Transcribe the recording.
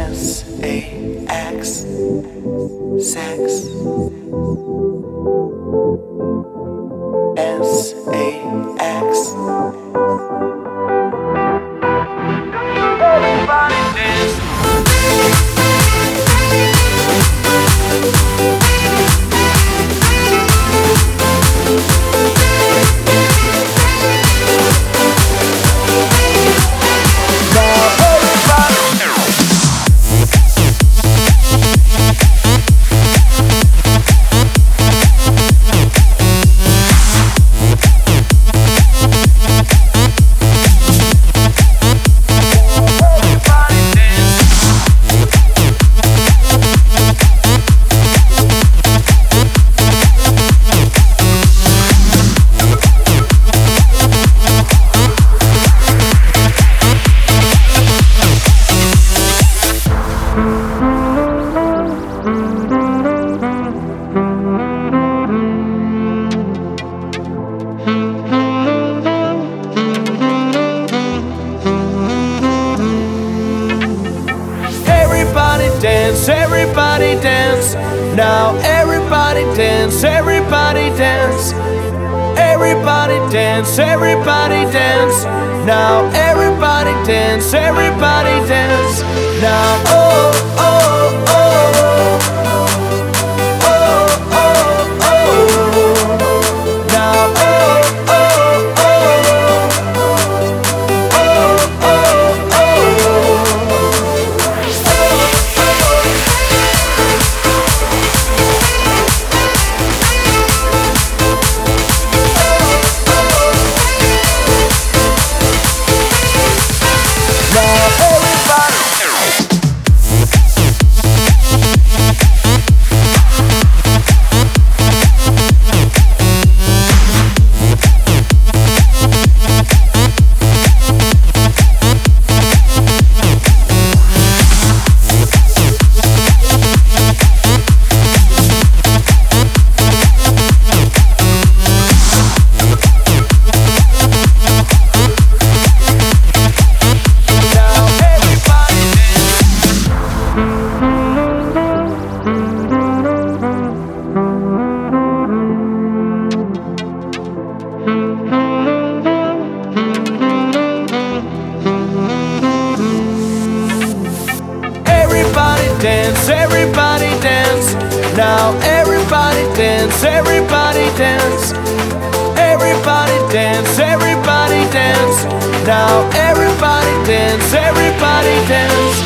S-A-X, sex. S-A-X. Everybody dance. Everybody dance, now everybody dance, everybody dance. Everybody dance, everybody dance, now everybody dance, everybody dance. Now oh, oh, oh, oh, oh, oh. Now oh, oh, oh, oh, oh, oh. Dance, everybody dance, now everybody dance, everybody dance. Everybody dance, everybody dance, now everybody dance, everybody dance.